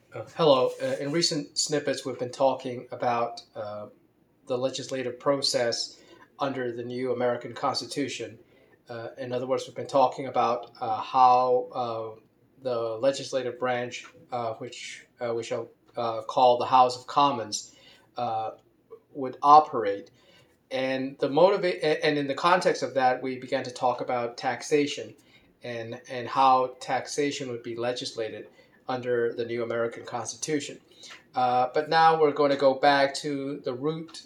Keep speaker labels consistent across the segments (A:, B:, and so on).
A: Hello. In recent snippets, we've been talking about the legislative process under the new American Constitution. In other words, we've been talking about how the legislative branch, which we shall call the House of Commons, uh, would operate. And in the context of that, we began to talk about taxation and how taxation would be legislated under the new American Constitution. But now we're going to go back to the root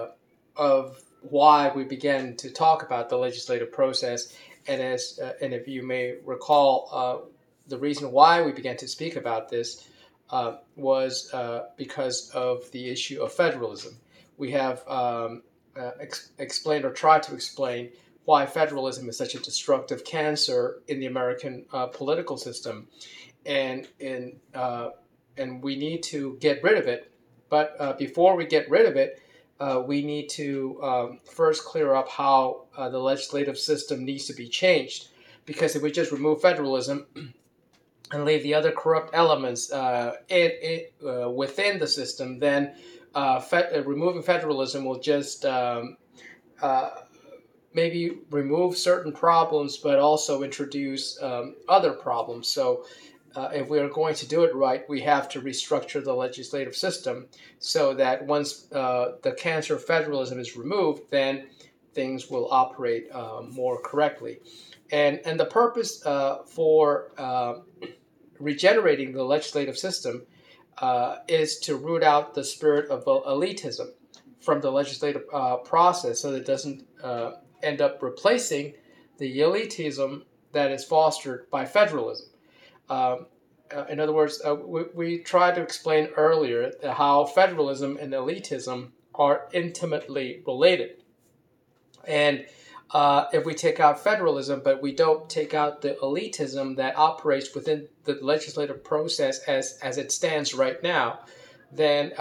A: of why we began to talk about the legislative process. And if you may recall, the reason why we began to speak about this was because of the issue of federalism. We have explained or tried to explain why federalism is such a destructive cancer in the American political system, and and uh, and we need to get rid of it. But before we get rid of it, we need to first clear up how the legislative system needs to be changed. Because if we just remove federalism and leave the other corrupt elements within the system, then removing federalism will just uh, maybe remove certain problems, but also introduce other problems. So, if we are going to do it right, we have to restructure the legislative system so that once the cancer of federalism is removed, then things will operate more correctly. And the purpose for regenerating the legislative system is to root out the spirit of elitism from the legislative process so that it doesn't end up replacing the elitism that is fostered by federalism. Um, in other words, we tried to explain earlier how federalism and elitism are intimately related. And if we take out federalism, but we don't take out the elitism that operates within the legislative process as it stands right now, then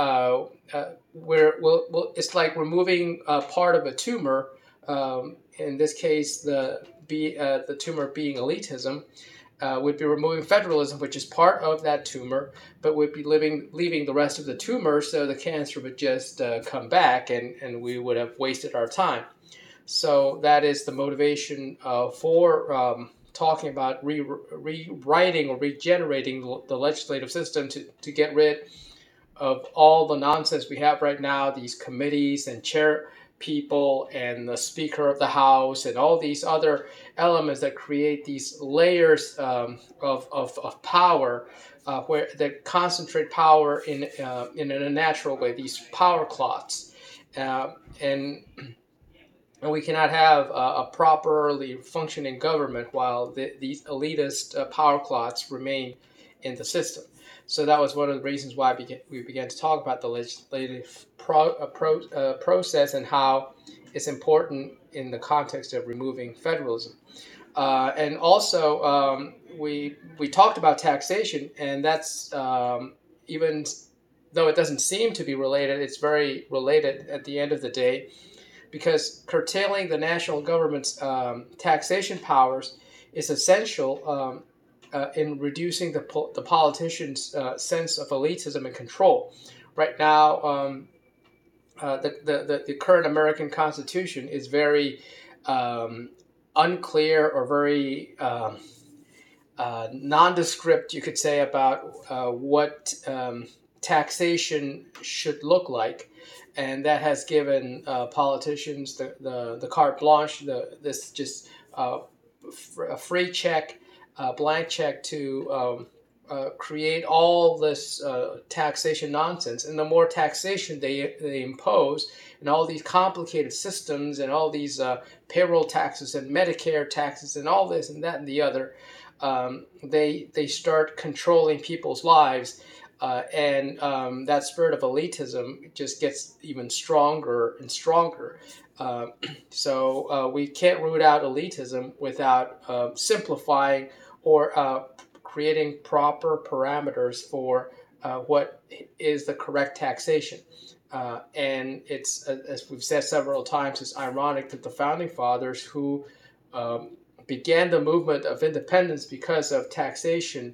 A: it's like removing part of a tumor. In this case, the tumor being elitism, would be removing federalism, which is part of that tumor, but would be leaving the rest of the tumor, so the cancer would just come back, and we would have wasted our time. So that is the motivation for talking about rewriting or regenerating the legislative system to get rid of all the nonsense we have right now, these committees and chair people and the Speaker of the House and all these other elements that create these layers of power where that concentrate power in a natural way, these power clots. Uh, and and we cannot have a properly functioning government while these elitist power clots remain in the system. So that was one of the reasons why we began to talk about the legislative process and how it's important in the context of removing federalism. And also, we talked about taxation, and that's even though it doesn't seem to be related, it's very related at the end of the day, because curtailing the national government's taxation powers is essential in reducing the politicians' sense of elitism and control. Right now, the current American Constitution is very um, unclear or very nondescript, you could say, about what taxation should look like. And that has given politicians the carte blanche, this just a free check, blank check to create all this taxation nonsense. And the more taxation they impose, and all these complicated systems, and all these payroll taxes and Medicare taxes, and all this and that and the other, they start controlling people's lives. And that spirit of elitism just gets even stronger and stronger. Uh, so we can't root out elitism without simplifying or creating proper parameters for what is the correct taxation. And it's, as we've said several times, it's ironic that the founding fathers who began the movement of independence because of taxation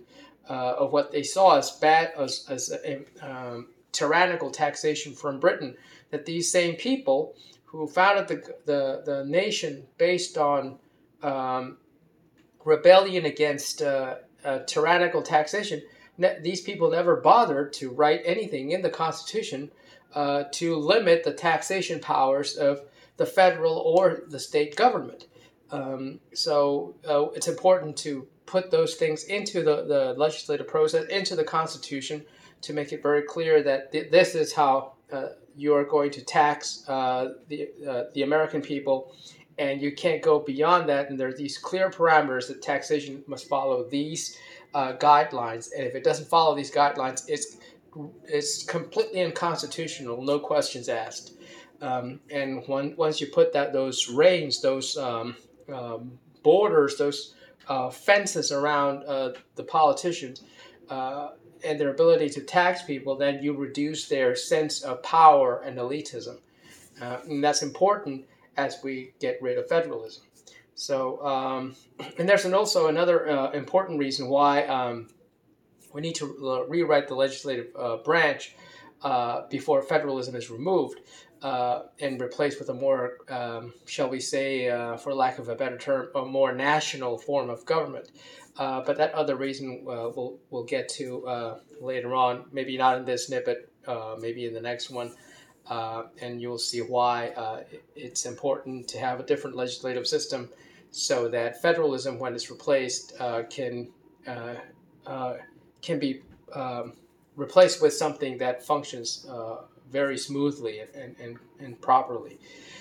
A: of what they saw as bad as tyrannical taxation from Britain, that these same people who founded the nation based on rebellion against tyrannical taxation, these people never bothered to write anything in the Constitution to limit the taxation powers of the federal or the state government. So it's important to put those things into the legislative process, into the Constitution, to make it very clear that this is how you are going to tax the American people, and you can't go beyond that. And there are these clear parameters that taxation must follow these guidelines, and if it doesn't follow these guidelines, it's completely unconstitutional, no questions asked. And once you put those reins, those borders, those fences around the politicians and their ability to tax people, then you reduce their sense of power and elitism. And that's important as we get rid of federalism. So, and there's also another important reason why we need to rewrite the legislative branch before federalism is removed and replaced with a more, shall we say, for lack of a better term, a more national form of government. But that other reason we'll get to later on, maybe not in this snippet, maybe in the next one. And you'll see why it's important to have a different legislative system so that federalism, when it's replaced, can be replaced with something that functions very smoothly and properly.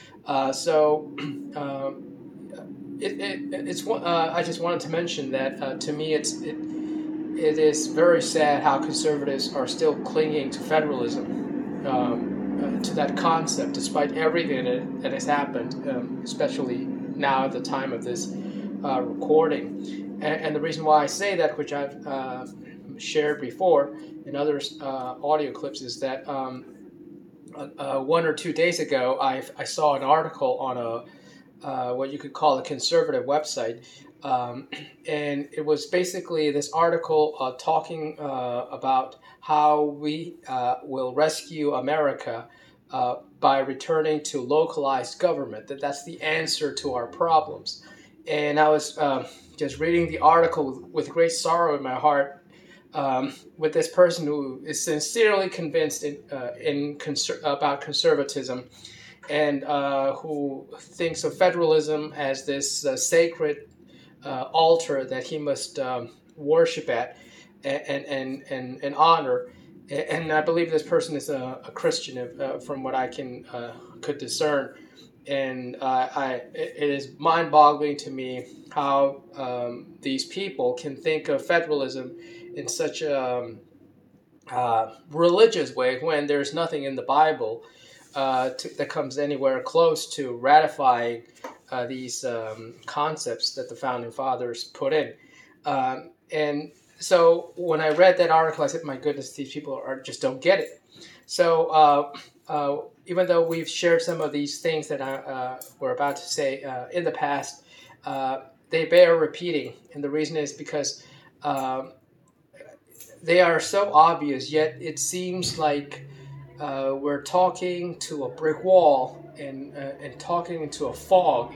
A: It's I just wanted to mention that to me it is very sad how conservatives are still clinging to federalism, to that concept, despite everything that has happened, especially now at the time of this recording. And the reason why I say that, which I've shared before in other audio clips, is that 1 or 2 days ago I saw an article on a what you could call a conservative website, and it was basically this article talking about how we will rescue America by returning to localized government, that's the answer to our problems. And I was just reading the article with great sorrow in my heart, with this person who is sincerely convinced about conservatism, and who thinks of federalism as this sacred altar that he must worship at and honor. And I believe this person is a Christian, from what I could discern. And it is mind-boggling to me how these people can think of federalism in such a religious way when there's nothing in the Bible that comes anywhere close to ratifying these concepts that the Founding Fathers put in. And so when I read that article, I said, my goodness, these people just don't get it. So even though we've shared some of these things that we're about to say in the past, they bear repeating. And the reason is because they are so obvious, yet it seems like we're talking to a brick wall and talking into a fog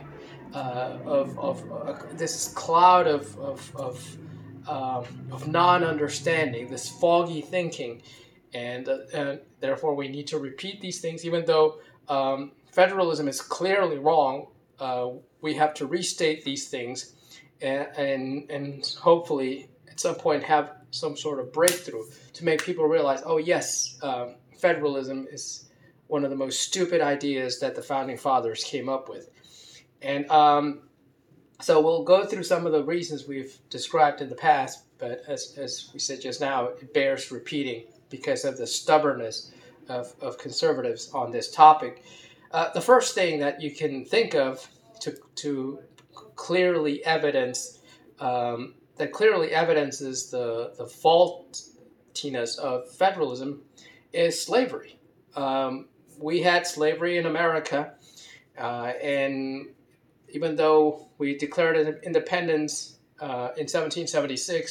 A: of this cloud of non-understanding, this foggy thinking, and therefore we need to repeat these things. Even though federalism is clearly wrong, we have to restate these things and hopefully at some point have some sort of breakthrough to make people realize, oh yes, federalism is one of the most stupid ideas that the Founding Fathers came up with. And so we'll go through some of the reasons we've described in the past, but as we said just now, it bears repeating because of the stubbornness of conservatives on this topic. The first thing that you can think of to clearly evidence that clearly evidences the faultiness of federalism is slavery. We had slavery in America, and even though we declared independence in 1776,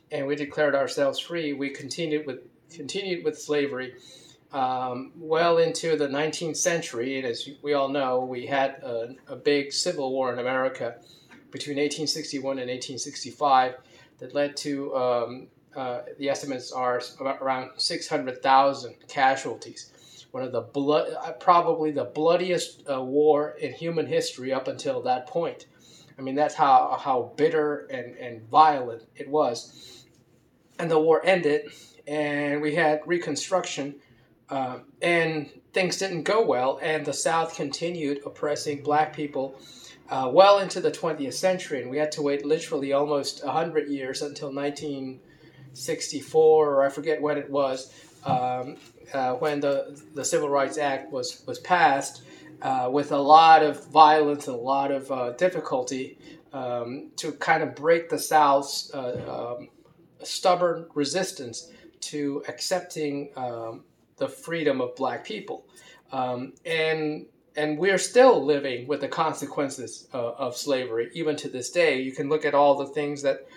A: and we declared ourselves free, we continued with slavery well into the 19th century. And as we all know, we had a big civil war in America between 1861 and 1865 that led to the estimates are around 600,000 casualties. One of the probably the bloodiest war in human history up until that point. I mean, that's how bitter and violent it was. And the war ended, and we had Reconstruction, and things didn't go well, and the South continued oppressing black people well into the 20th century, and we had to wait literally almost 100 years until 1964, or I forget when it was, when the Civil Rights Act was passed, with a lot of violence and a lot of difficulty to kind of break the South's stubborn resistance to accepting the freedom of black people. And we're still living with the consequences of slavery, even to this day. You can look at all the things that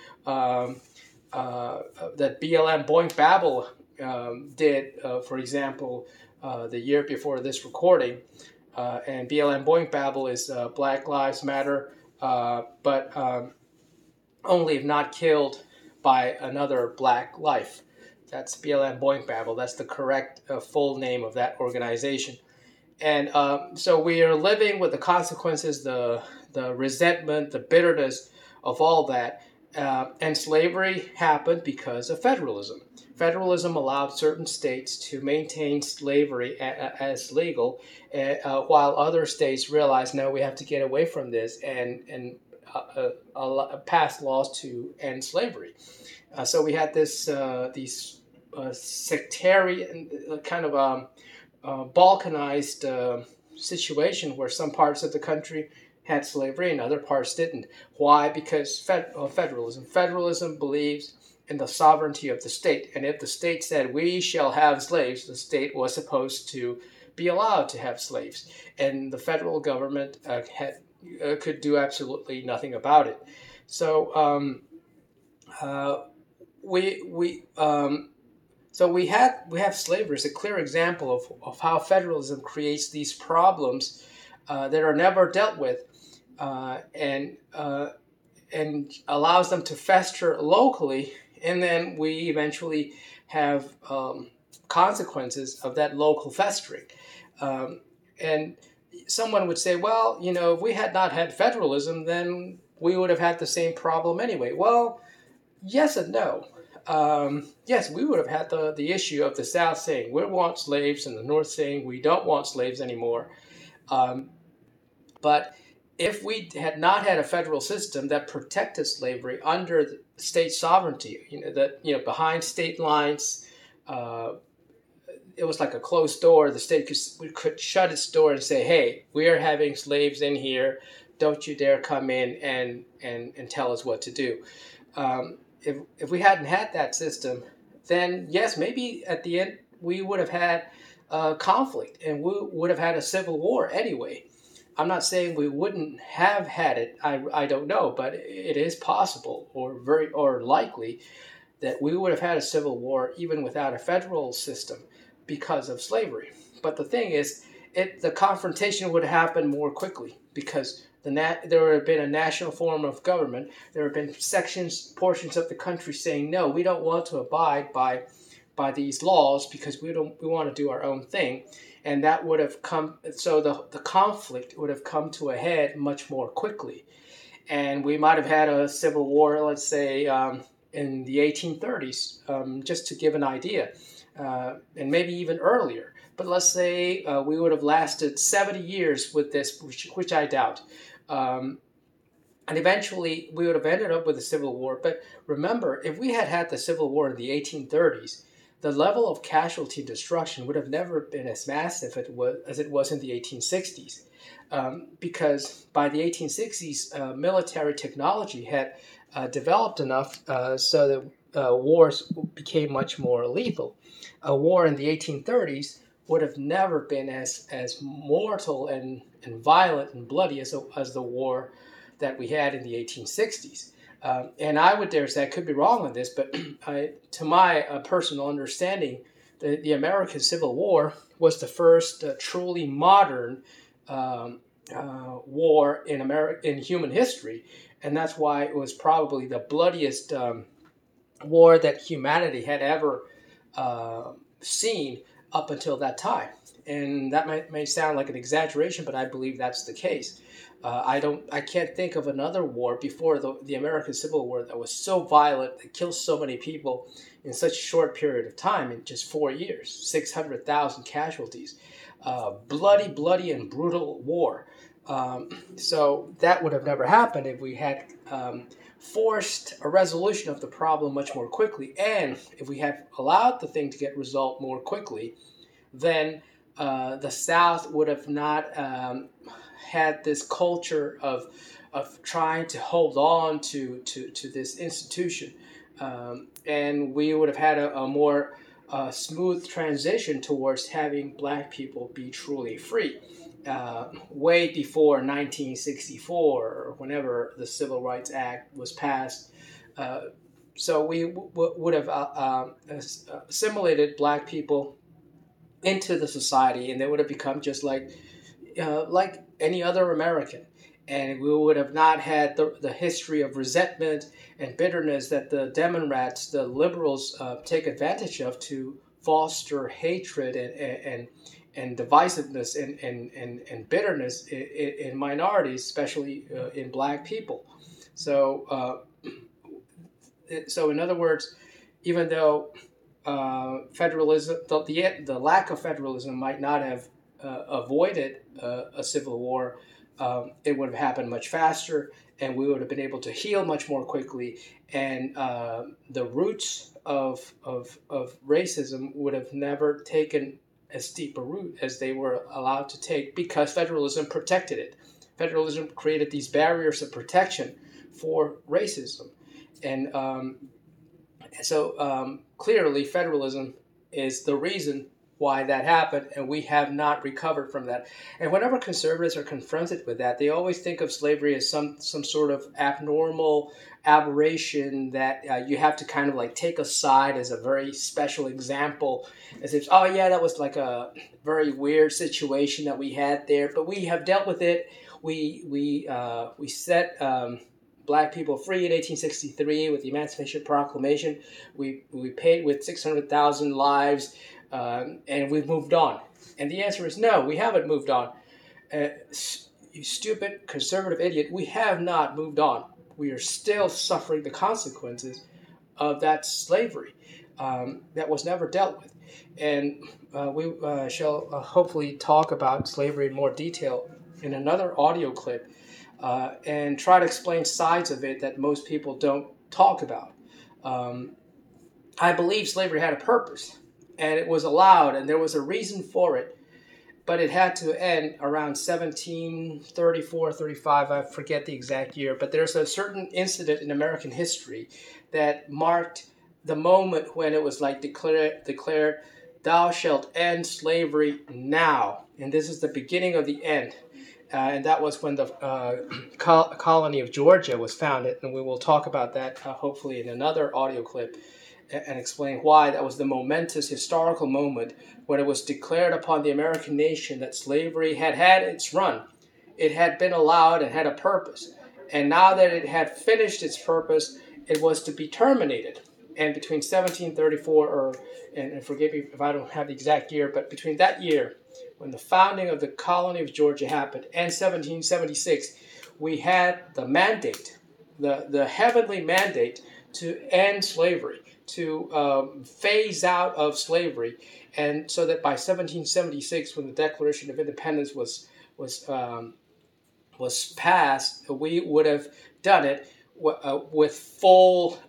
A: that BLM Boink Babel did, for example, the year before this recording. And BLM Boink Babel is Black Lives Matter, but only if not killed by another black life. That's BLM Boink Babel. That's the correct full name of that organization. And so we are living with the consequences, the resentment, the bitterness of all that. And slavery happened because of federalism. Federalism allowed certain states to maintain slavery as legal, while other states realized, no, we have to get away from this and pass laws to end slavery. So we had these sectarian kind of balkanized situation where some parts of the country had slavery and other parts didn't. Why? Because federalism. Federalism believes in the sovereignty of the state. And if the state said, we shall have slaves, the state was supposed to be allowed to have slaves. And the federal government could do absolutely nothing about it. So we have slavery as a clear example of how federalism creates these problems that are never dealt with, and allows them to fester locally, and then we eventually have consequences of that local festering. And someone would say, well, if we had not had federalism, then we would have had the same problem anyway. Well, yes and no. Yes, we would have had the issue of the South saying we want slaves and the North saying we don't want slaves anymore. But if we had not had a federal system that protected slavery under the state sovereignty, behind state lines, it was like a closed door. The state could shut its door and say, hey, we are having slaves in here. Don't you dare come in and tell us what to do. If we hadn't had that system, then yes, maybe at the end we would have had conflict and we would have had a civil war anyway. I'm not saying we wouldn't have had it. I don't know, but it is possible or likely that we would have had a civil war even without a federal system because of slavery. But the thing is, the confrontation would happen more quickly because there would have been a national form of government. There have been portions of the country saying, no, we don't want to abide by these laws because we want to do our own thing. And that would have come, so the conflict would have come to a head much more quickly. And we might have had a civil war, let's say, in the 1830s, just to give an idea, and maybe even earlier. But let's say we would have lasted 70 years with this, which I doubt. And eventually we would have ended up with a civil war. But remember, if we had had the Civil War in the 1830s, the level of casualty and destruction would have never been as massive as it was in the 1860s. Because by the 1860s, military technology had developed enough so that wars became much more lethal. A war in the 1830s would have never been as mortal and violent and bloody as the war that we had in the 1860s. And I would dare say I could be wrong on this, but to my personal understanding, the American Civil War was the first truly modern war in human history, and that's why it was probably the bloodiest war that humanity had ever seen up until that time. And that may sound like an exaggeration, but I believe that's the case. I can't think of another war before the American Civil War that was so violent, that killed so many people in such a short period of time, in just 4 years, 600,000 casualties. Bloody and brutal war. So that would have never happened if we had forced a resolution of the problem much more quickly. And if we had allowed the thing to get resolved more quickly, then the South would have not had this culture of trying to hold on to this institution. And we would have had a more smooth transition towards having black people be truly free. Way before 1964, or whenever the Civil Rights Act was passed. So we would have assimilated black people into the society, and they would have become just like any other American. And we would have not had the history of resentment and bitterness that the Democrats, the liberals, take advantage of to foster hatred and divisiveness and bitterness in minorities, especially in black people. So, so in other words, even though federalism, the lack of federalism might not have avoided a civil war, it would have happened much faster, and we would have been able to heal much more quickly, and the roots of racism would have never taken as steep a route as they were allowed to take, because federalism protected it. Federalism created these barriers of protection for racism. And so clearly federalism is the reason why that happened, and we have not recovered from that. And whenever conservatives are confronted with that, they always think of slavery as some sort of abnormal aberration that you have to kind of like take aside as a very special example, as if, oh yeah, that was like a very weird situation that we had there, but we have dealt with it. We set black people free in 1863 with the Emancipation Proclamation. We paid with 600,000 lives, and we've moved on. And the answer is no, we haven't moved on. You stupid conservative idiot, we have not moved on. We are still suffering the consequences of that slavery that was never dealt with. And we shall hopefully talk about slavery in more detail in another audio clip, and try to explain sides of it that most people don't talk about. I believe slavery had a purpose, and it was allowed, and there was a reason for it, but it had to end around 1734, 35, I forget the exact year, but there's a certain incident in American history that marked the moment when it was like declared, thou shalt end slavery now. And this is the beginning of the end. And that was when the colony of Georgia was founded, and we will talk about that hopefully in another audio clip, and explain why that was the momentous historical moment when it was declared upon the American nation that slavery had had its run. It had been allowed and had a purpose. And now that it had finished its purpose, it was to be terminated. And between 1734, and forgive me if I don't have the exact year, but between that year, when the founding of the colony of Georgia happened, and 1776, we had the mandate, the heavenly mandate to end slavery, to phase out of slavery. And so that by 1776, when the Declaration of Independence was passed, we would have done it with full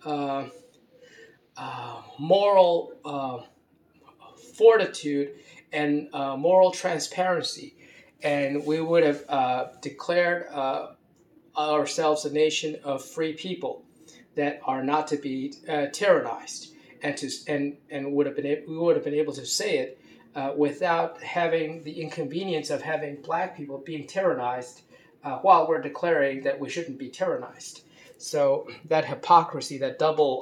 A: moral fortitude and moral transparency, and we would have declared ourselves a nation of free people that are not to be tyrannized, and we would have been able to say it without having the inconvenience of having black people being tyrannized while we're declaring that we shouldn't be tyrannized. So that hypocrisy, that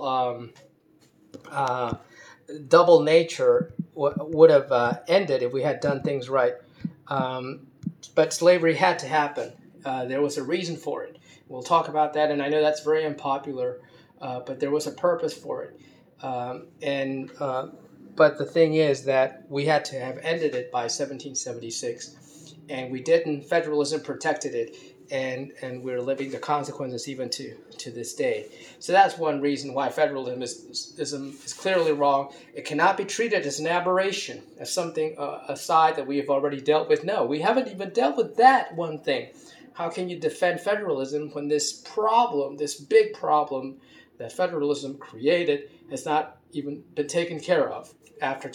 A: double nature would have ended if we had done things right. But slavery had to happen. There was a reason for it. We'll talk about that, and I know that's very unpopular, but there was a purpose for it. But the thing is that we had to have ended it by 1776, and we didn't. Federalism protected it, and we're living the consequences even to this day. So that's one reason why federalism is clearly wrong. It cannot be treated as an aberration, as something aside that we have already dealt with. No, we haven't even dealt with that one thing. How can you defend federalism when this problem, this big problem that federalism created, has not even been taken care of after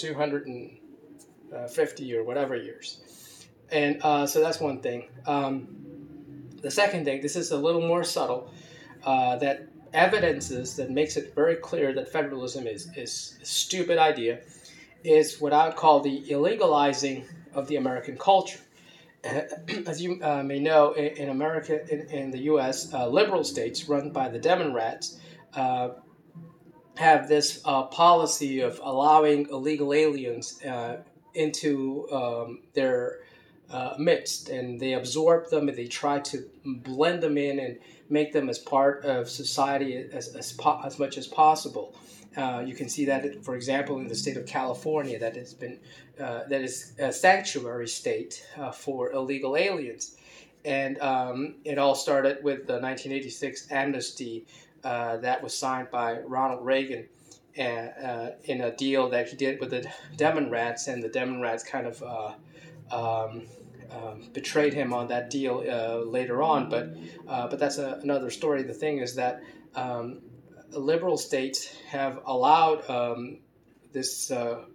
A: 250 or whatever years? And so that's one thing. The second thing, this is a little more subtle, that evidences that makes it very clear that federalism is a stupid idea, is what I would call the illegalizing of the American culture. As you may know, in America, in the U.S., liberal states run by the Democrats have this policy of allowing illegal aliens into their midst, and they absorb them, and they try to blend them in and make them as part of society as much as possible. You can see that, for example, in the state of California, that is a sanctuary state for illegal aliens. And it all started with the 1986 amnesty that was signed by Ronald Reagan in a deal that he did with the Democrats, and the Democrats kind of betrayed him on that deal later on. But that's another story. The thing is that liberal states have allowed this.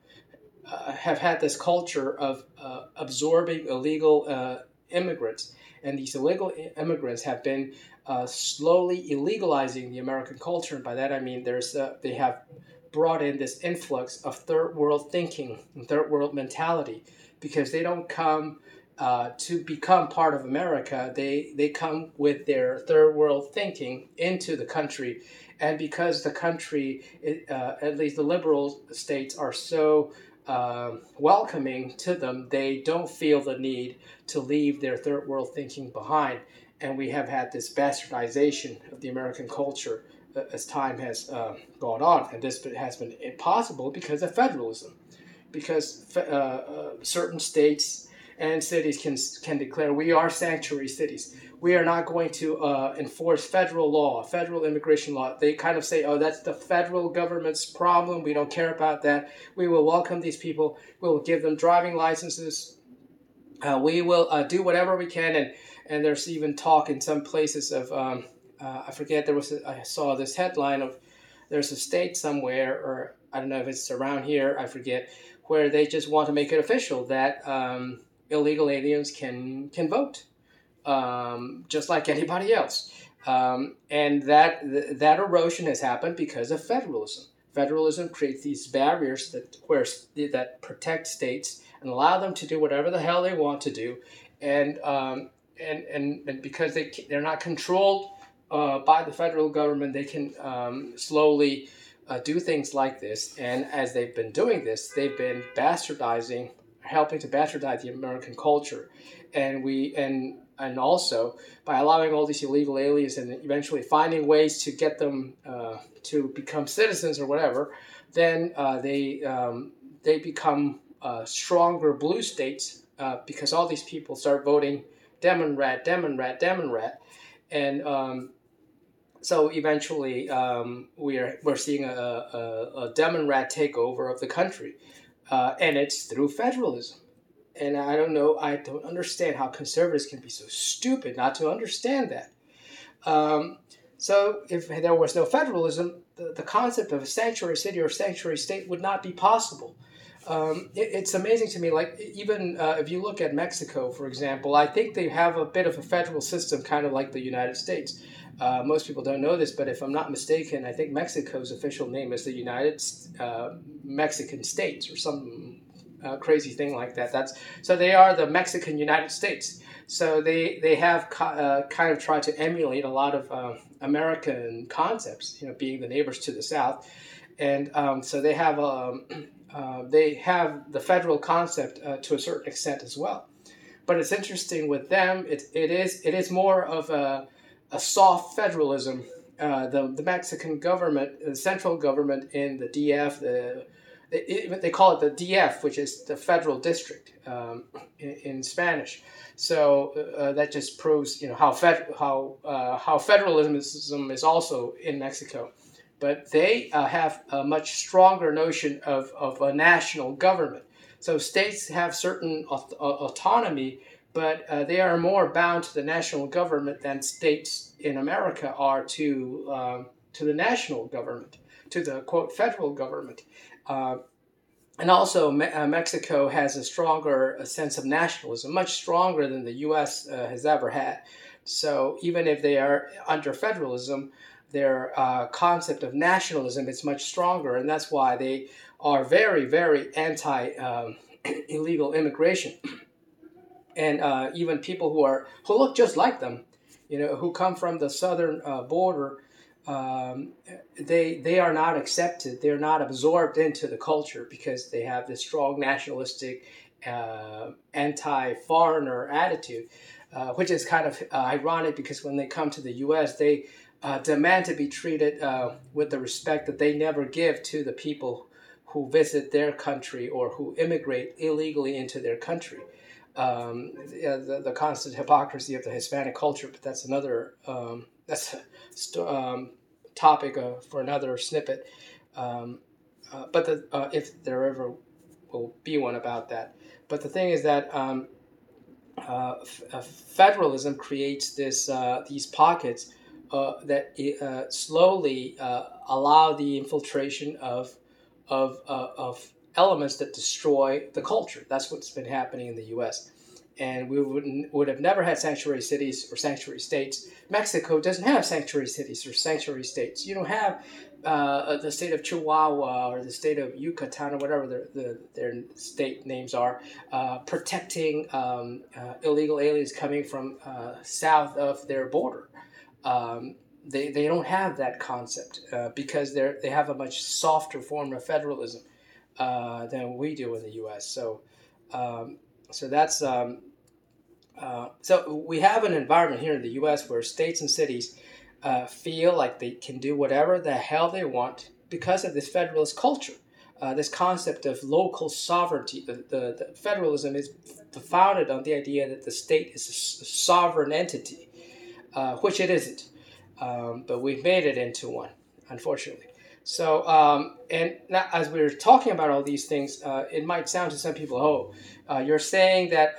A: Have had this culture of absorbing illegal immigrants, and these illegal immigrants have been slowly illegalizing the American culture. And by that I mean they have brought in this influx of third world thinking and third world mentality, because they don't come to become part of America. They come with their third world thinking into the country, and because the country, at least the liberal states, are so welcoming to them, they don't feel the need to leave their third world thinking behind. And we have had this bastardization of the American culture as time has gone on. And this has been impossible because of federalism. Because certain states and cities can declare, we are sanctuary cities. We are not going to enforce federal law, federal immigration law. They kind of say, oh, that's the federal government's problem. We don't care about that. We will welcome these people. We will give them driving licenses. We will do whatever we can. And there's even talk in some places of, I forget, I saw this headline of, there's a state somewhere, or I don't know if it's around here, I forget, where they just want to make it official that illegal aliens can vote. Just like anybody else. And that erosion has happened because of federalism. Federalism creates these barriers that protect states and allow them to do whatever the hell they want to do. And because they're not controlled by the federal government, they can slowly do things like this. And as they've been doing this, they've been helping to bastardize the American culture. And also, by allowing all these illegal aliens and eventually finding ways to get them to become citizens or whatever, then they become stronger blue states because all these people start voting Democrat. And so eventually we're seeing a Democrat takeover of the country. And it's through federalism. And I don't understand how conservatives can be so stupid not to understand that. So if there was no federalism, the concept of a sanctuary city or sanctuary state would not be possible. It's amazing to me, like even if you look at Mexico, for example, I think they have a bit of a federal system, kind of like the United States. Most people don't know this, but if I'm not mistaken, I think Mexico's official name is the United Mexican States or some crazy thing like that. So they are the Mexican United States. So they have kind of tried to emulate a lot of American concepts, being the neighbors to the south, and so they have the federal concept to a certain extent as well. But it's interesting with them. It is more of a soft federalism. The Mexican government, the central government in the DF, they call it the DF, which is the federal district in Spanish. So that just proves how federalism is also in Mexico. But they have a much stronger notion of a national government. So states have certain autonomy, but they are more bound to the national government than states in America are to the national government, to the quote federal government. And also, Mexico has a stronger sense of nationalism, much stronger than the U.S. Has ever had. So even if they are under federalism, their concept of nationalism is much stronger, and that's why they are very, very anti-illegal immigration. And even people who look just like them, who come from the southern border, they are not accepted. They're not absorbed into the culture because they have this strong nationalistic, anti-foreigner attitude, which is kind of ironic because when they come to the U.S., they demand to be treated with the respect that they never give to the people who visit their country or who immigrate illegally into their country. The constant hypocrisy of the Hispanic culture, but that's another topic for another snippet. But if there ever will be one about that. But the thing is that federalism creates these pockets that slowly allow the infiltration of elements that destroy the culture. That's what's been happening in the U.S. And we would have never had sanctuary cities or sanctuary states. Mexico doesn't have sanctuary cities or sanctuary states. You don't have the state of Chihuahua or the state of Yucatan or whatever their state names are, protecting illegal aliens coming from south of their border. They don't have that concept because they have a much softer form of federalism than we do in the U.S. So that's so we have an environment here in the U.S. where states and cities feel like they can do whatever the hell they want because of this federalist culture. This concept of local sovereignty, the federalism is founded on the idea that the state is a sovereign entity, which it isn't. But we've made it into one, unfortunately. So, and now, as we're talking about all these things, it might sound to some people, you're saying that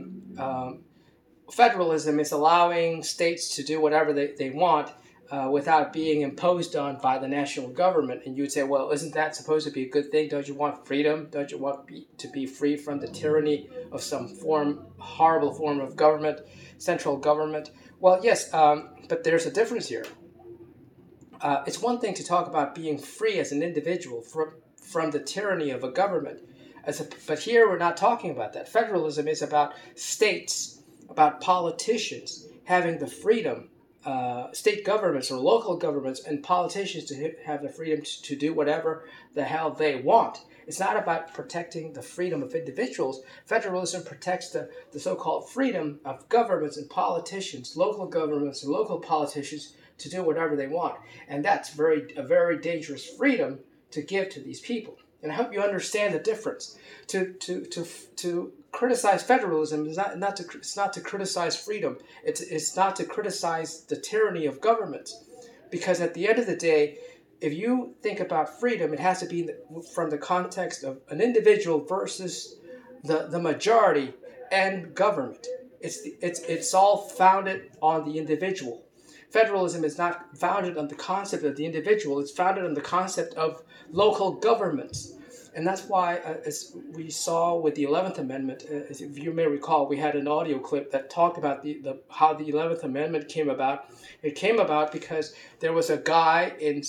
A: federalism is allowing states to do whatever they want without being imposed on by the national government. And you'd say, well, isn't that supposed to be a good thing? Don't you want freedom? Don't you want to be free from the tyranny of some horrible form of government, central government? Well, yes, but there's a difference here. It's one thing to talk about being free as an individual from the tyranny of a government. But here we're not talking about that. Federalism is about states, about politicians having the freedom, state governments or local governments and politicians to have the freedom to do whatever the hell they want. It's not about protecting the freedom of individuals. Federalism protects the so-called freedom of governments and politicians, local governments and local politicians to do whatever they want. And that's a very dangerous freedom to give to these people. And I hope you understand the difference. To criticize federalism is not to criticize freedom. It's not to criticize the tyranny of governments. Because at the end of the day, if you think about freedom, it has to be from the context of an individual versus the majority and government. It's all founded on the individual. Federalism is not founded on the concept of the individual. It's founded on the concept of local governments. And that's why, as we saw with the 11th Amendment, if you may recall, we had an audio clip that talked about how the 11th Amendment came about. It came about because there was a guy in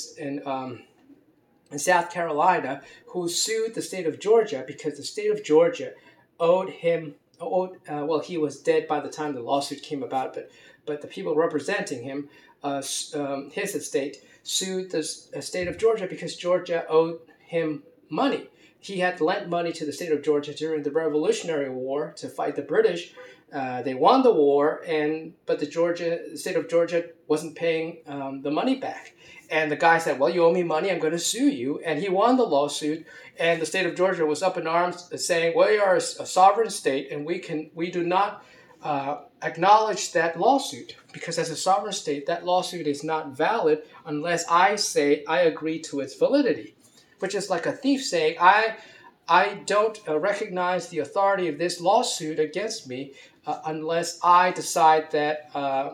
A: South Carolina who sued the state of Georgia because the state of Georgia owed him, he was dead by the time the lawsuit came about, but the people representing him his estate, sued the state of Georgia because Georgia owed him money. He had lent money to the state of Georgia during the Revolutionary War to fight the British. They won the war, but the state of Georgia wasn't paying the money back. And the guy said, "Well, you owe me money. I'm going to sue you." And he won the lawsuit. And the state of Georgia was up in arms, saying, "We are a sovereign state, and we do not acknowledge that lawsuit, because as a sovereign state, that lawsuit is not valid unless I say I agree to its validity," which is like a thief saying, I don't recognize the authority of this lawsuit against me unless I decide that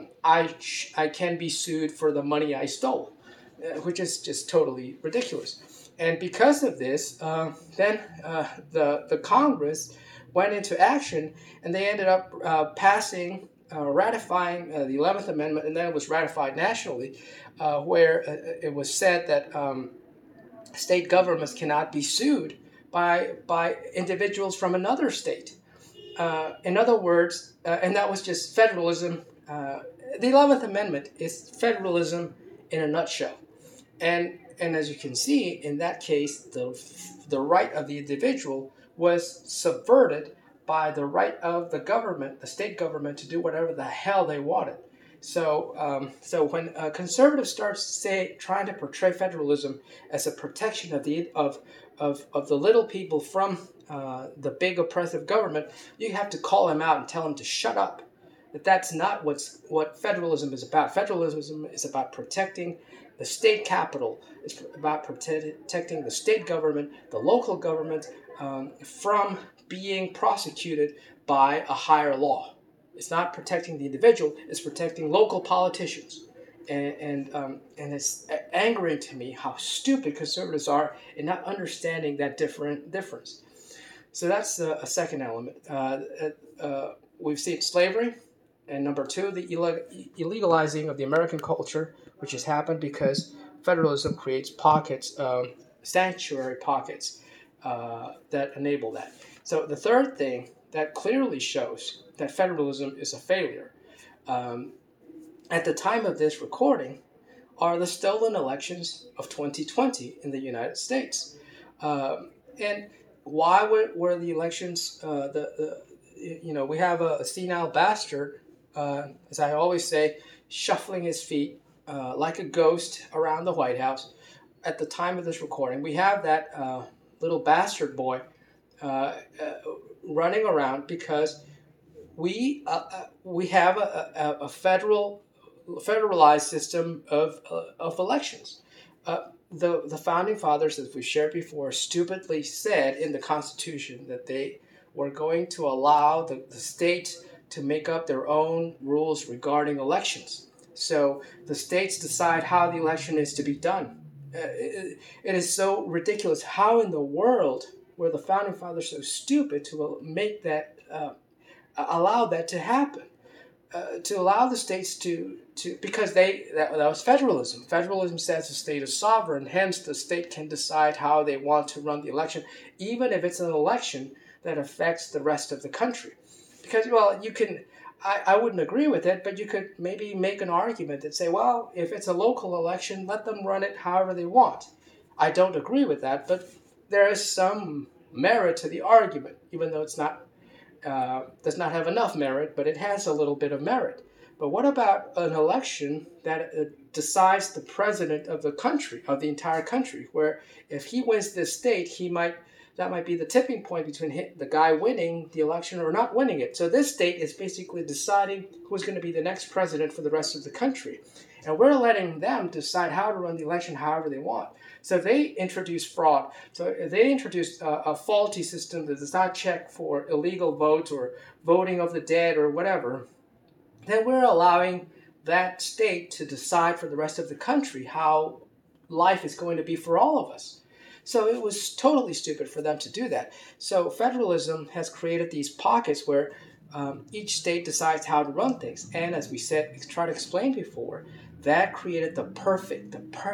A: I can be sued for the money I stole, which is just totally ridiculous. And because of this, then the Congress went into action, and they ended up ratifying the 11th Amendment, and then it was ratified nationally, where it was said that state governments cannot be sued by individuals from another state. In other words, and that was just federalism. The 11th Amendment is federalism in a nutshell. And as you can see, in that case, the right of the individual was subverted by the right of the government, the state government, to do whatever the hell they wanted. So when conservatives start trying to portray federalism as a protection of the little people from the big oppressive government, you have to call them out and tell them to shut up. That's not what federalism is about. Federalism is about protecting the state capital. It's about protecting the state government, the local government, from being prosecuted by a higher law. It's not protecting the individual, it's protecting local politicians. And it's angering to me how stupid conservatives are in not understanding that difference. So that's a second element. We've seen slavery, and number two, the illegalizing of the American culture, which has happened because federalism creates pockets, sanctuary pockets that enable that. So the third thing that clearly shows that federalism is a failure, at the time of this recording, are the stolen elections of 2020 in the United States. And why were the elections, we have a senile bastard, as I always say, shuffling his feet like a ghost around the White House at the time of this recording. We have that little bastard boy running around because we have a federalized system of elections. The founding fathers, as we shared before, stupidly said in the Constitution that they were going to allow the states to make up their own rules regarding elections. So the states decide how the election is to be done. It is so ridiculous. How in the world were the founding fathers so stupid to make that, allow that to happen? To allow the states to because that was federalism. Federalism says the state is sovereign, hence the state can decide how they want to run the election, even if it's an election that affects the rest of the country. Because, well, you can, I wouldn't agree with it, but you could maybe make an argument that say, well, if it's a local election, let them run it however they want. I don't agree with that, but there is some merit to the argument, even though it's not does not have enough merit, but it has a little bit of merit. But what about an election that decides the president of the country, of the entire country, where if he wins this state, that might be the tipping point between the guy winning the election or not winning it. So this state is basically deciding who's going to be the next president for the rest of the country. And we're letting them decide how to run the election however they want. So they introduce fraud. So they introduce a faulty system that does not check for illegal votes or voting of the dead or whatever. Then we're allowing that state to decide for the rest of the country how life is going to be for all of us. So it was totally stupid for them to do that. So federalism has created these pockets where each state decides how to run things. And as we tried to explain before, that created the perfect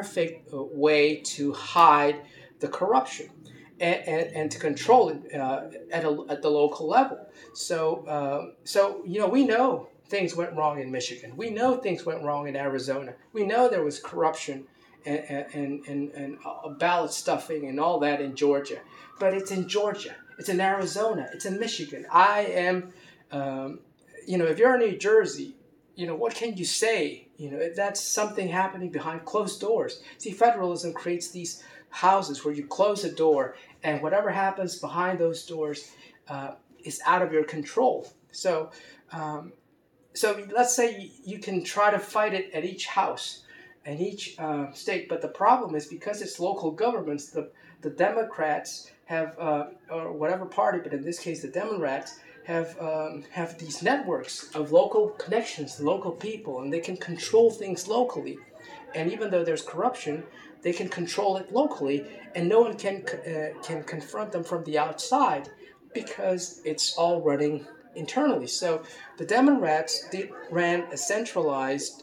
A: way to hide the corruption and to control it at the local level. So we know things went wrong in Michigan. We know things went wrong in Arizona. We know there was corruption and ballot stuffing and all that in Georgia. But it's in Georgia. It's in Arizona. It's in Michigan. I am, if you're in New Jersey, what can you say? That's something happening behind closed doors. See, federalism creates these houses where you close a door, and whatever happens behind those doors is out of your control. So let's say you can try to fight it at each house and each state, but the problem is because it's local governments, the Democrats have, or whatever party, but in this case the Democrats, have these networks of local connections, local people, and they can control things locally. And even though there's corruption, they can control it locally, and no one can confront them from the outside because it's all running internally. So the Democrats ran a centralized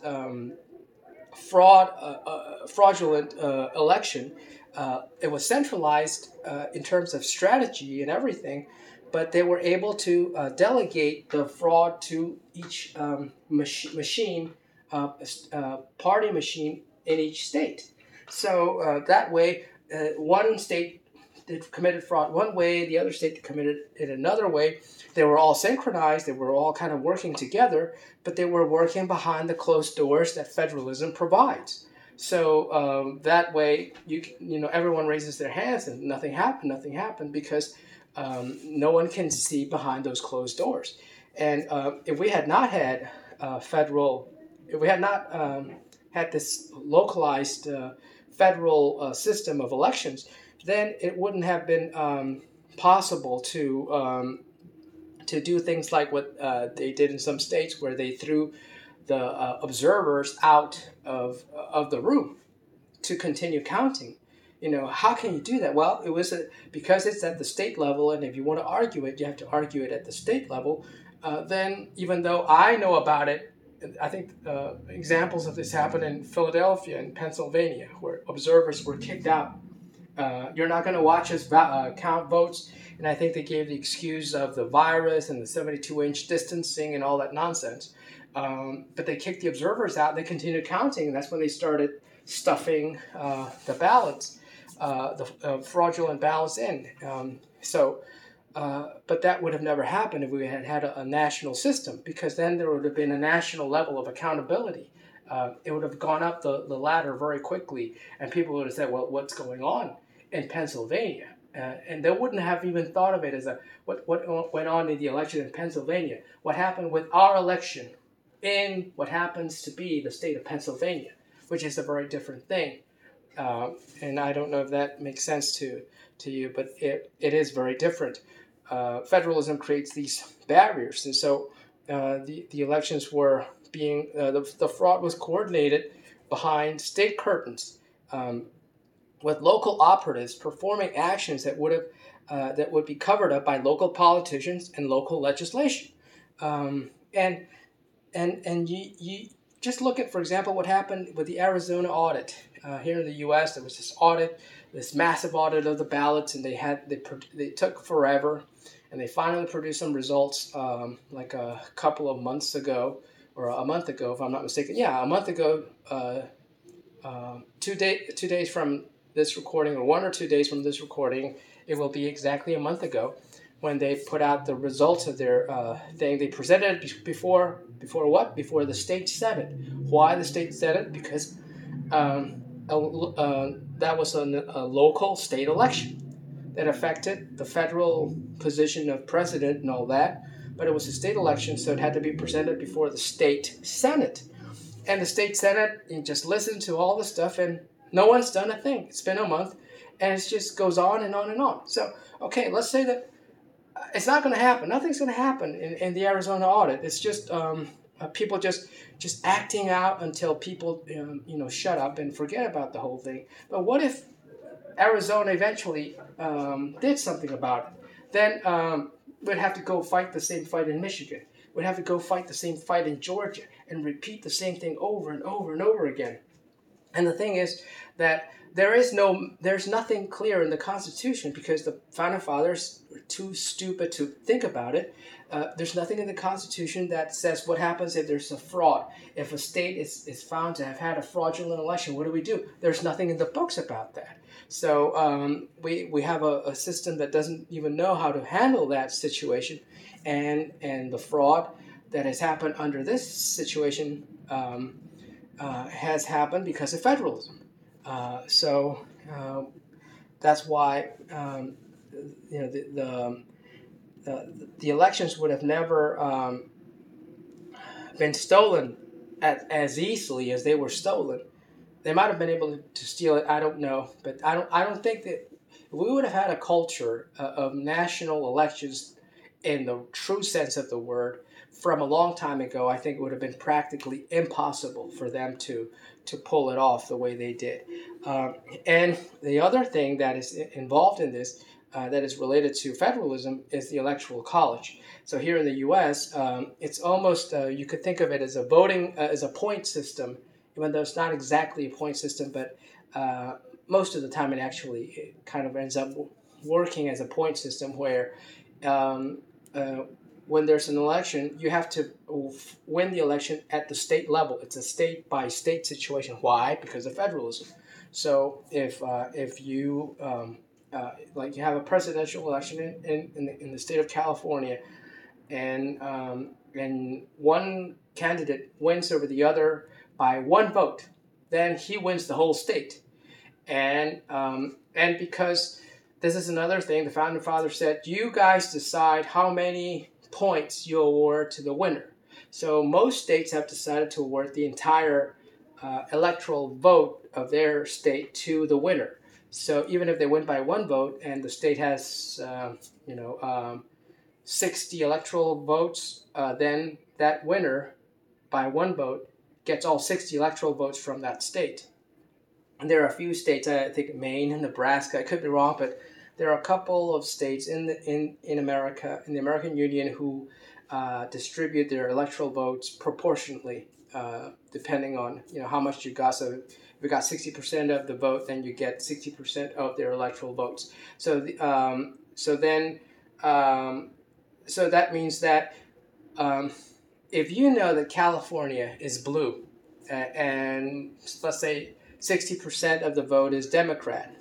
A: fraudulent election. It was centralized in terms of strategy and everything, but they were able to delegate the fraud to each party machine in each state. So that way, one state committed fraud one way, the other state committed it another way. They were all synchronized, they were all kind of working together, but they were working behind the closed doors that federalism provides. So that way, everyone raises their hands and nothing happened because no one can see behind those closed doors. And if we had not had had this localized federal system of elections, then it wouldn't have been possible to do things like what they did in some states, where they threw the observers out of the room to continue counting. How can you do that? Well, it was because it's at the state level, and if you want to argue it, you have to argue it at the state level. Then, even though I know about it, I think examples of this happened in Philadelphia and Pennsylvania, where observers were kicked out. You're not going to watch us count votes. And I think they gave the excuse of the virus and the 72-inch distancing and all that nonsense. But they kicked the observers out. They continued counting. And that's when they started stuffing the ballots, the fraudulent ballots in. But that would have never happened if we had had a national system, because then there would have been a national level of accountability. It would have gone up the ladder very quickly, and people would have said, well, what's going on in Pennsylvania? And they wouldn't have even thought of it as what went on in the election in Pennsylvania. What happened with our election in what happens to be the state of Pennsylvania, which is a very different thing. And I don't know if that makes sense to you, but it is very different. Federalism creates these barriers, and so the elections were being the fraud was coordinated behind state curtains, with local operatives performing actions that would be covered up by local politicians and local legislation. And you just look at, for example, what happened with the Arizona audit. Here in the U.S., there was this audit, this massive audit of the ballots, and they took forever, and they finally produced some results like a couple of months ago, or a month ago, if I'm not mistaken. Yeah, a month ago, 2 days from this recording, or 1 or 2 days from this recording, it will be exactly a month ago when they put out the results of their thing. They presented it before what? Before the state senate. Why the state senate? Because that was a local state election that affected the federal position of president and all that, but it was a state election, so it had to be presented before the state senate. And the state senate just listened to all the stuff, and no one's done a thing. It's been a month, and it just goes on and on and on. So, okay, let's say that it's not going to happen. Nothing's going to happen in the Arizona audit. It's just people just acting out until people shut up and forget about the whole thing. But what if Arizona eventually did something about it? Then we'd have to go fight the same fight in Michigan. We'd have to go fight the same fight in Georgia and repeat the same thing over and over and over again. And the thing is that there's nothing clear in the Constitution because the founding fathers were too stupid to think about it. There's nothing in the Constitution that says what happens if there's a fraud. If a state is found to have had a fraudulent election, what do? There's nothing in the books about that. So we have a system that doesn't even know how to handle that situation, and the fraud that has happened under this situation has happened because of federalism. So that's why the elections would have never been stolen as easily as they were stolen. They might have been able to steal it. I don't know, but I don't think that if we would have had a culture of national elections in the true sense of the word from a long time ago. I think it would have been practically impossible for them to pull it off the way they did. And the other thing that is involved in this, that is related to federalism, is the Electoral College. So here in the U.S., it's almost you could think of it as a voting as a point system, even though it's not exactly a point system, but most of the time it kind of ends up working as a point system where when there's an election, you have to win the election at the state level. It's a state-by-state situation. Why? Because of federalism. So if you like you have a presidential election in the state of California, and one candidate wins over the other by one vote, then he wins the whole state. And because this is another thing, the founding fathers said, you guys decide how many points you award to the winner. So most states have decided to award the entire electoral vote of their state to the winner. So even if they win by one vote and the state has 60 electoral votes, then that winner by one vote gets all 60 electoral votes from that state. And there are a few states, I think Maine and Nebraska, I could be wrong, but there are a couple of states in America, in the American Union, who distribute their electoral votes proportionately, depending on how much you got. So if you got 60% of the vote, then you get 60% of their electoral votes. So that means that if you know that California is blue, and let's say 60% of the vote is Democrat,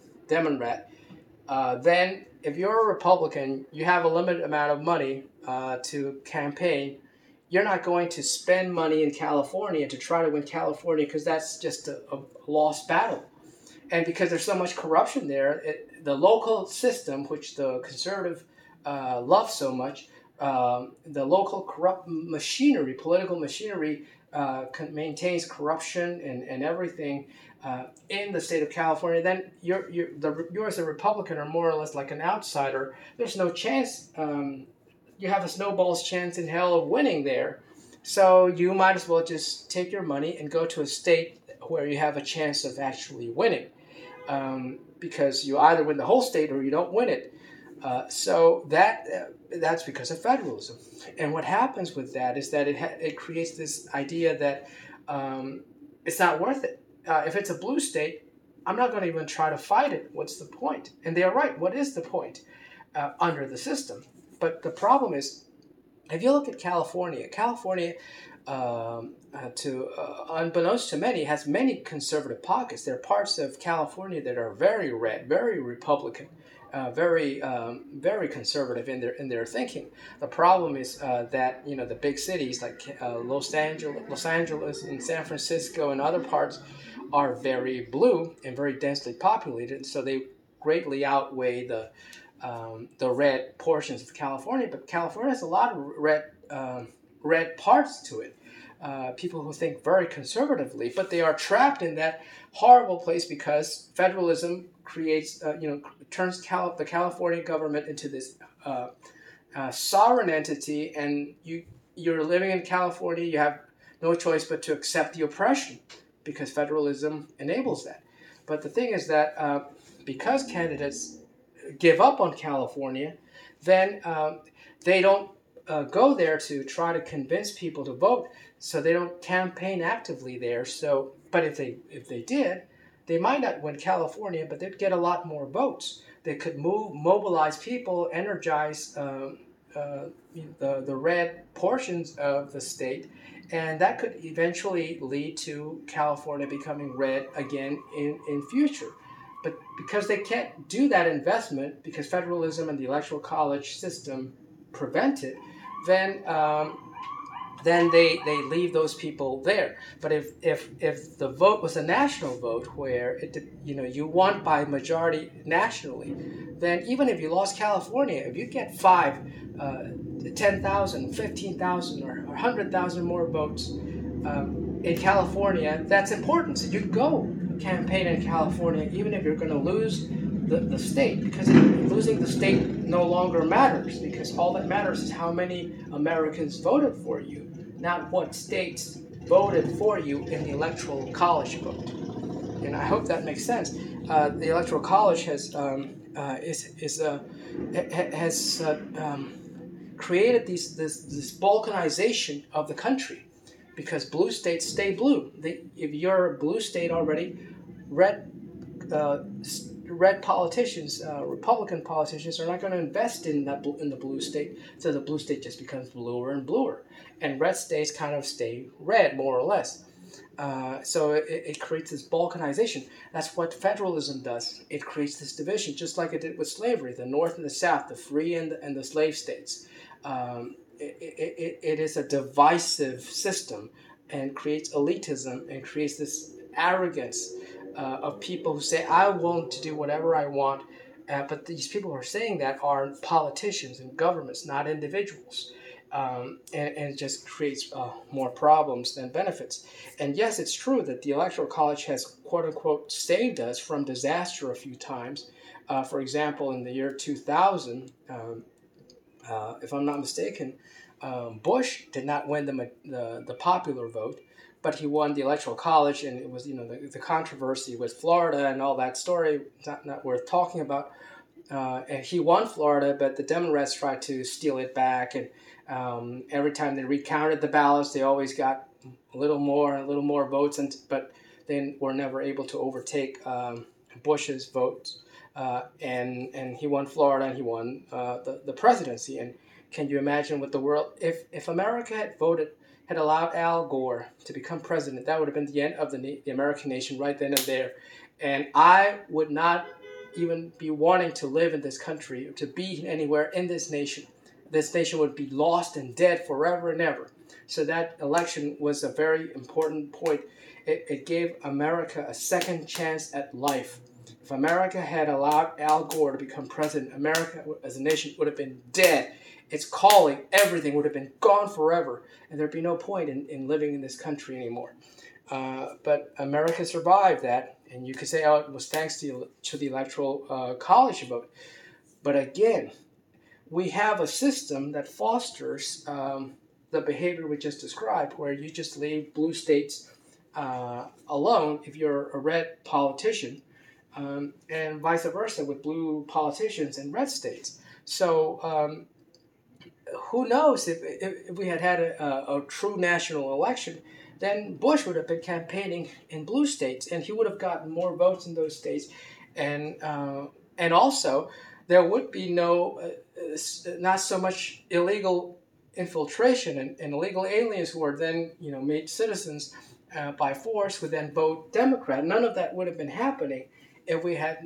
A: then if you're a Republican, you have a limited amount of money to campaign. You're not going to spend money in California to try to win California because that's just a lost battle. And because there's so much corruption there, the local system, which the conservative love so much, the local corrupt machinery, political machinery, maintains corruption and everything in the state of California, then you as a Republican are more or less like an outsider. There's no chance. You have a snowball's chance in hell of winning there. So you might as well just take your money and go to a state where you have a chance of actually winning, because you either win the whole state or you don't win it. So that's because of federalism. And what happens with that is that it creates this idea that it's not worth it. If it's a blue state, I'm not going to even try to fight it. What's the point? And they are right. What is the point under the system? But the problem is, if you look at California, unbeknownst to many, has many conservative pockets. There are parts of California that are very red, very Republican, very conservative in their thinking. The problem is that the big cities like Los Angeles and San Francisco and other parts are very blue and very densely populated, so they greatly outweigh the red portions of California. But California has a lot of red parts to it. People who think very conservatively, but they are trapped in that horrible place because federalism creates, turns the California government into this sovereign entity, and you're living in California. You have no choice but to accept the oppression because federalism enables that. But the thing is that because candidates give up on California, then they don't go there to try to convince people to vote, so they don't campaign actively there. So But if they did, they might not win California, but they'd get a lot more votes. They could mobilize people, energize the red portions of the state, and that could eventually lead to California becoming red again in future. But because they can't do that investment, because federalism and the electoral college system prevent it, then they leave those people there. But if the vote was a national vote where you won by majority nationally, then even if you lost California, if you get 10,000, 15,000, or 100,000 more votes in California, that's important. So you go campaign in California even if you're going to lose the state, because losing the state no longer matters, because all that matters is how many Americans voted for you, not what states voted for you in the electoral college vote. And I hope that makes sense. The electoral college has created this balkanization of the country, because blue states stay blue. If you're a blue state already, red politicians, Republican politicians, are not going to invest in the blue state, so the blue state just becomes bluer and bluer, and red states kind of stay red, more or less. So it creates this balkanization. That's what federalism does. It creates this division, just like it did with slavery, the North and the South, the free and the slave states. It is a divisive system, and creates elitism, and creates this arrogance of people who say, I want to do whatever I want, but these people who are saying that are politicians and governments, not individuals. And it just creates more problems than benefits. And yes, it's true that the Electoral College has, quote-unquote, saved us from disaster a few times. For example, in the year 2000, if I'm not mistaken, Bush did not win the popular vote, but he won the Electoral College, and it was the controversy with Florida and all that story, not worth talking about. And he won Florida, but the Democrats tried to steal it back, and every time they recounted the ballots, they always got a little more votes, but they were never able to overtake Bush's votes. And he won Florida, and he won the presidency. And can you imagine what the world, if America had allowed Al Gore to become president, that would have been the end of the American nation right then and there. And I would not even be wanting to live in this country, or to be anywhere in this nation. This nation would be lost and dead forever and ever. So that election was a very important point. It gave America a second chance at life. If America had allowed Al Gore to become president, America as a nation would have been dead. Its calling, everything would have been gone forever, and there'd be no point in living in this country anymore. But America survived that, and you could say, oh, it was thanks to the Electoral College vote. But again, we have a system that fosters the behavior we just described, where you just leave blue states alone if you're a red politician, and vice versa with blue politicians in red states. So who knows if we had a true national election, then Bush would have been campaigning in blue states, and he would have gotten more votes in those states, and also there would be not so much illegal infiltration and illegal aliens who are then made citizens by force would then vote Democrat. None of that would have been happening if we had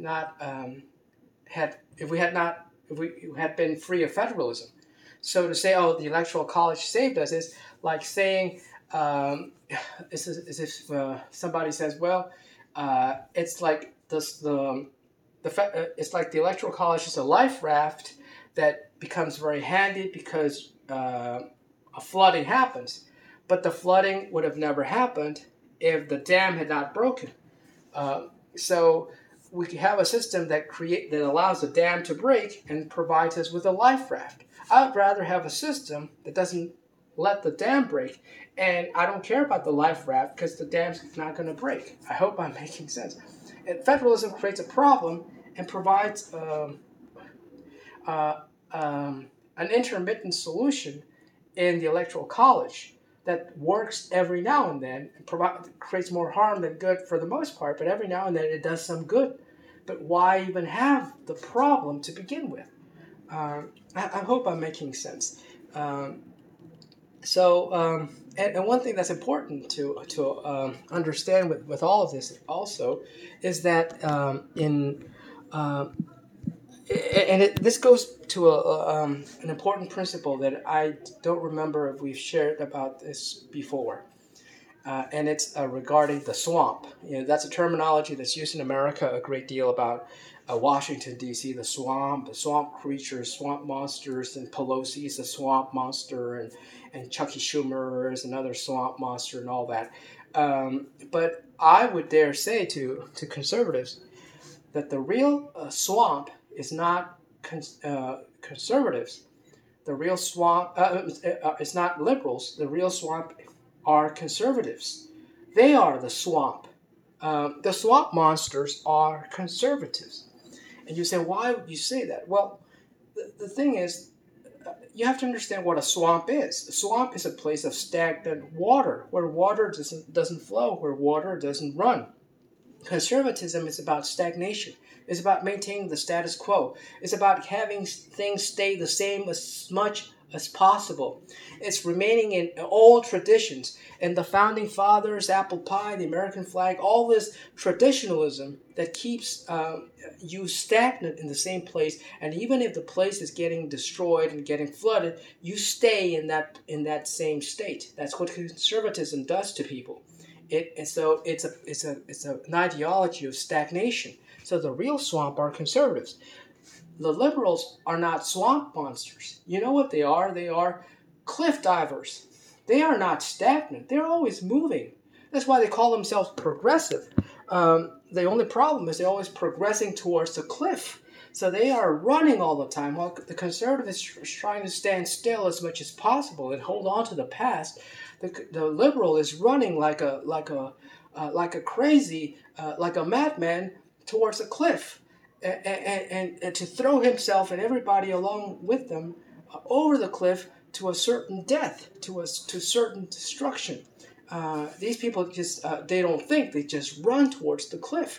A: been free of federalism. So to say, oh, the Electoral College saved us is like saying, it's as if somebody says, well, it's like it's like the Electoral College is a life raft that becomes very handy because a flooding happens. But the flooding would have never happened if the dam had not broken. So we have a system that allows the dam to break and provides us with a life raft. I'd rather have a system that doesn't let the dam break, and I don't care about the life raft because the dam's not going to break. I hope I'm making sense. And federalism creates a problem and provides an intermittent solution in the Electoral College. that works every now and then, creates more harm than good for the most part, but every now and then it does some good. But why even have the problem to begin with? I hope I'm making sense. And one thing that's important to understand with all of this also is that this goes to an important principle that I don't remember if we've shared about this before, and it's regarding the swamp. That's a terminology that's used in America a great deal about Washington, D.C., the swamp creatures, swamp monsters, and Pelosi is a swamp monster, and Chucky Schumer is another swamp monster, and all that. But I would dare say to conservatives that the real swamp is not conservatives. The real swamp is not liberals. The real swamp are conservatives. They are the swamp. The swamp monsters are conservatives. And you say, why would you say that? Well, the thing is, you have to understand what a swamp is. A swamp is a place of stagnant water, where water doesn't flow, where water doesn't run. Conservatism is about stagnation. It's about maintaining the status quo. It's about having things stay the same as much as possible. It's remaining in old traditions. And the founding fathers, apple pie, the American flag, all this traditionalism that keeps you stagnant in the same place. And even if the place is getting destroyed and getting flooded, you stay in that same state. That's what conservatism does to people. So it's an ideology of stagnation. So the real swamp are conservatives. The liberals are not swamp monsters. You know what they are? They are cliff divers. They are not stagnant. They're always moving. That's why they call themselves progressive. The only problem is they're always progressing towards the cliff. So they are running all the time, while the conservative is trying to stand still as much as possible and hold on to the past. The liberal is running like a crazy, like a madman towards a cliff, and to throw himself and everybody along with them over the cliff to a certain death, to certain destruction. These people just they don't think; they just run towards the cliff.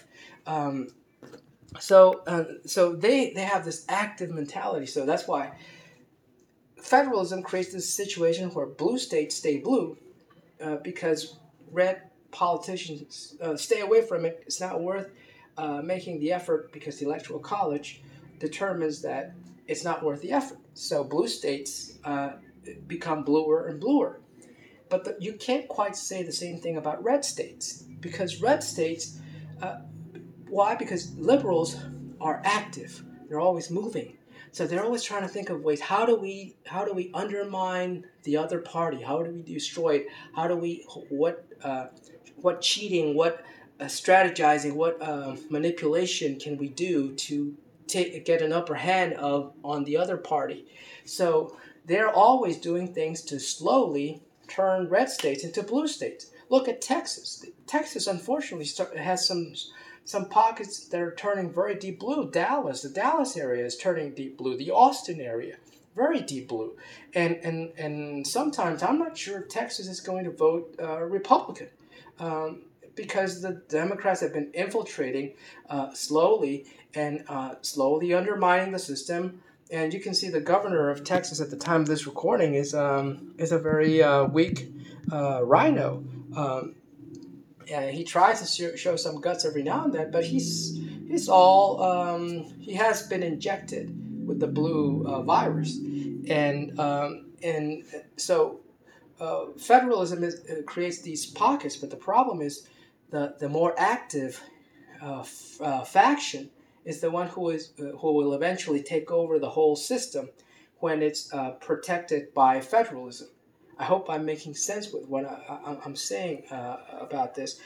A: So they have this active mentality. So that's why federalism creates this situation where blue states stay blue because red politicians stay away from it. It's not worth making the effort because the Electoral College determines that it's not worth the effort. So blue states become bluer and bluer. But you can't quite say the same thing about red states, because red states, why? Because liberals are active. They're always moving. So they're always trying to think of ways, how do we undermine the other party? How do we destroy it? How do we, what cheating, what strategizing, what manipulation can we do to get an upper hand on the other party? So they're always doing things to slowly turn red states into blue states. Look at Texas. Texas, unfortunately, has some pockets that are turning very deep blue. The Dallas area is turning deep blue. The Austin area, very deep blue. And sometimes I'm not sure if Texas is going to vote Republican. Because the Democrats have been infiltrating slowly and slowly undermining the system. And you can see the governor of Texas at the time of this recording is a very weak rhino. He tries to show some guts every now and then, but he's all he has been injected with the blue virus, and so federalism creates these pockets. But the problem is the more active faction is the one who will eventually take over the whole system when it's protected by federalism. I hope I'm making sense with what I'm saying about this.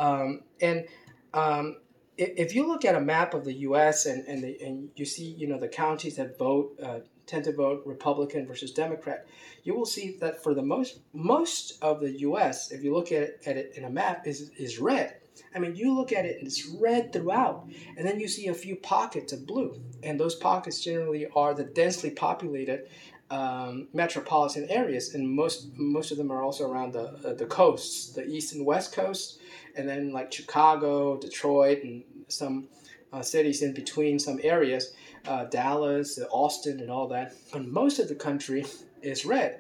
A: If you look at a map of the U.S. and you see the counties that tend to vote Republican versus Democrat, you will see that for the most of the U.S., if you look at it in a map, is red. I mean, you look at it and it's red throughout, and then you see a few pockets of blue, and those pockets generally are the densely populated metropolitan areas, and most of them are also around the coasts, the east and west coast, and then like Chicago, Detroit, and some cities in between, some areas, Dallas, Austin, and all that. But most of the country is red,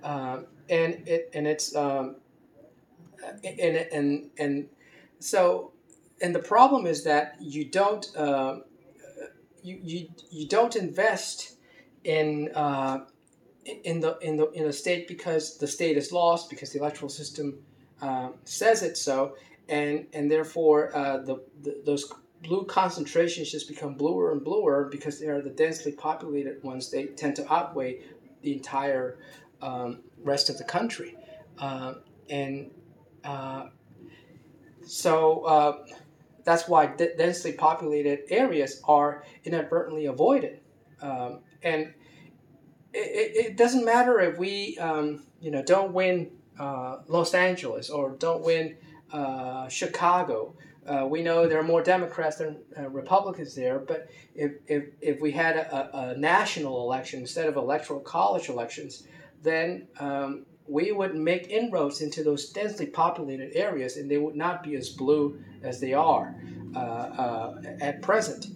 A: and so the problem is that you don't invest in in the state because the state is lost, because the electoral system says it so, and therefore those blue concentrations just become bluer and bluer because they are the densely populated ones. They tend to outweigh the entire rest of the country, and so that's why densely populated areas are inadvertently avoided, and it doesn't matter if we don't win Los Angeles or don't win Chicago. We know there are more Democrats than Republicans there, but if we had a national election instead of electoral college elections, then we would make inroads into those densely populated areas, and they would not be as blue as they are at present.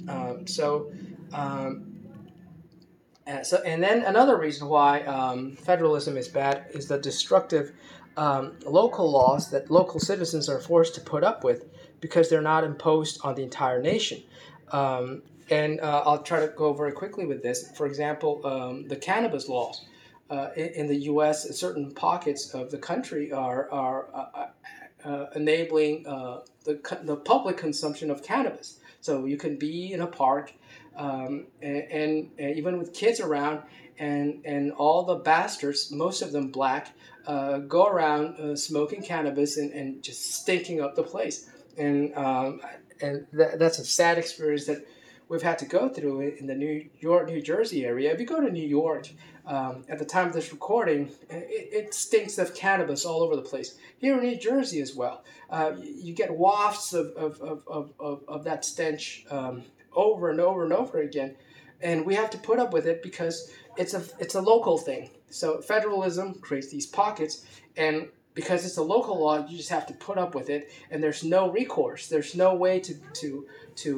A: And then another reason why federalism is bad is the destructive local laws that local citizens are forced to put up with because they're not imposed on the entire nation. And I'll try to go very quickly with this. For example, the cannabis laws. In the U.S., certain pockets of the country are enabling the public consumption of cannabis. So you can be in a park, and even with kids around, and all the bastards, most of them black, go around smoking cannabis and just stinking up the place. And that's a sad experience that we've had to go through in the New York, New Jersey area. If you go to New York, at the time of this recording, it stinks of cannabis all over the place. Here in New Jersey as well, you get wafts of that stench over and over and over again, and we have to put up with it because it's a local thing. So federalism creates these pockets, and because it's a local law, you just have to put up with it, and there's no recourse. There's no way to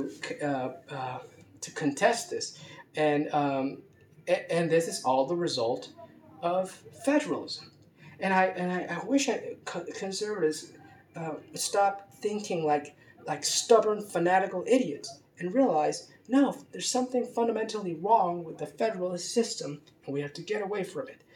A: contest this, and this is all the result of federalism. And I wish conservatives stop thinking like stubborn fanatical idiots and realize, no, there's something fundamentally wrong with the federalist system, and we have to get away from it.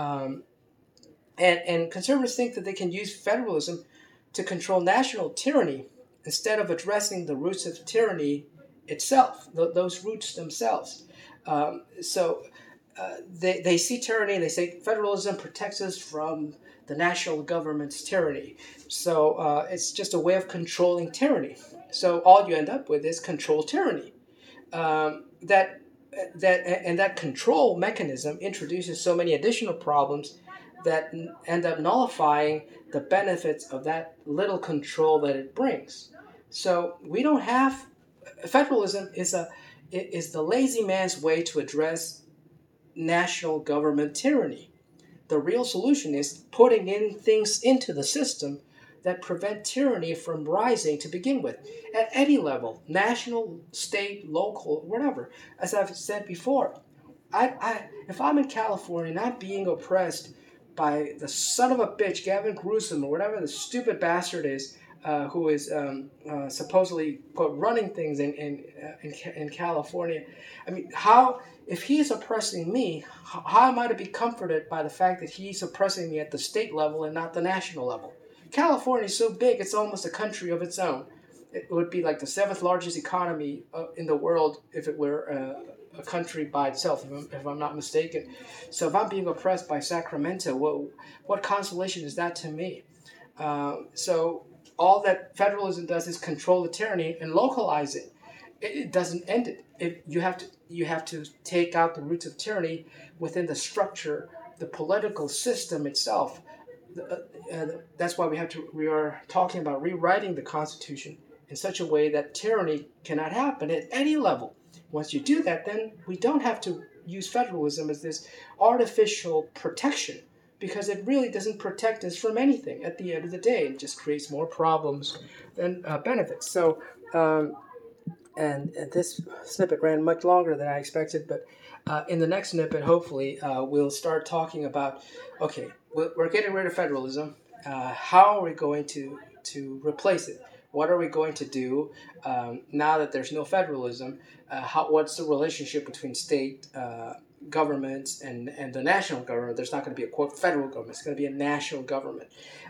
A: And conservatives think that they can use federalism to control national tyranny instead of addressing the roots of tyranny itself, those roots themselves. So they see tyranny and they say federalism protects us from the national government's tyranny. So it's just a way of controlling tyranny. So all you end up with is control tyranny. That control mechanism introduces so many additional problems that end up nullifying the benefits of that little control that it brings. So we don't have federalism is the lazy man's way to address national government tyranny. The real solution is putting in things into the system that prevent tyranny from rising to begin with, at any level, national, state, local, whatever. As I've said before, if I'm in California and I'm being oppressed by the son of a bitch, Gavin Newsom, or whatever the stupid bastard is, who is supposedly running things in California. I mean, if he's oppressing me, how am I to be comforted by the fact that he's oppressing me at the state level and not the national level? California is so big, it's almost a country of its own. It would be like the 7th largest economy in the world if it were a country by itself, if I'm not mistaken. So if I'm being oppressed by Sacramento, what consolation is that to me? So all that federalism does is control the tyranny and localize it. It doesn't end it. You have to take out the roots of tyranny within the structure, the political system itself. That's why we are talking about rewriting the Constitution in such a way that tyranny cannot happen at any level. Once you do that, then we don't have to use federalism as this artificial protection, because it really doesn't protect us from anything at the end of the day. It just creates more problems than benefits. So, and this snippet ran much longer than I expected, but in the next snippet, hopefully, we'll start talking about, okay, we're getting rid of federalism. How are we going to replace it? What are we going to do now that there's no federalism? What's the relationship between state governments and the national government? There's not going to be a, quote, federal government. It's going to be a national government.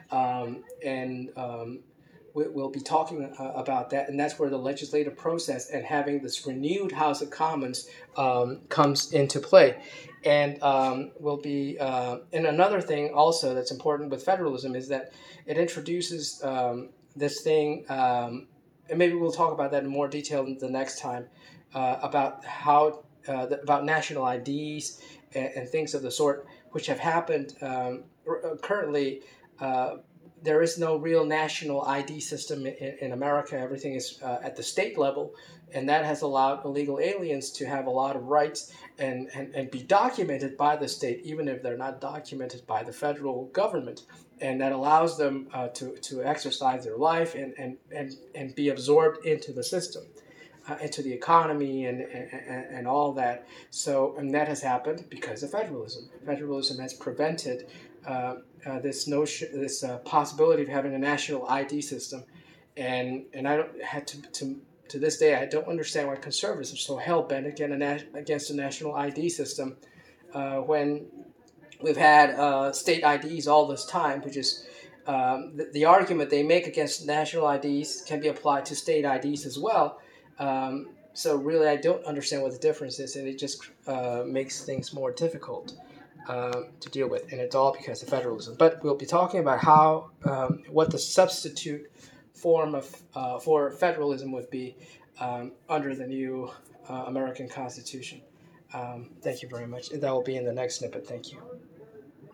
A: We'll be talking about that, and that's where the legislative process and having this renewed House of Commons comes into play. And will be and another thing also that's important with federalism is that it introduces this thing, and maybe we'll talk about that in more detail the next time, about how about national IDs and things of the sort, which have happened currently. There is no real national ID system in America. Everything is at the state level, and that has allowed illegal aliens to have a lot of rights and be documented by the state, even if they're not documented by the federal government. And that allows them to exercise their life and be absorbed into the system, into the economy and all that. So, and that has happened because of federalism. Federalism has prevented this notion, this possibility of having a national ID system, and I don't had to this day I don't understand why conservatives are so hell bent against a national ID system when we've had state IDs all this time, which is the argument they make against national IDs can be applied to state IDs as well. So really, I don't understand what the difference is, and it just makes things more difficult to deal with, and it's all because of federalism. But we'll be talking about how what the substitute form of for federalism would be under the new American Constitution. Thank you very much. That will be in the next snippet. Thank you.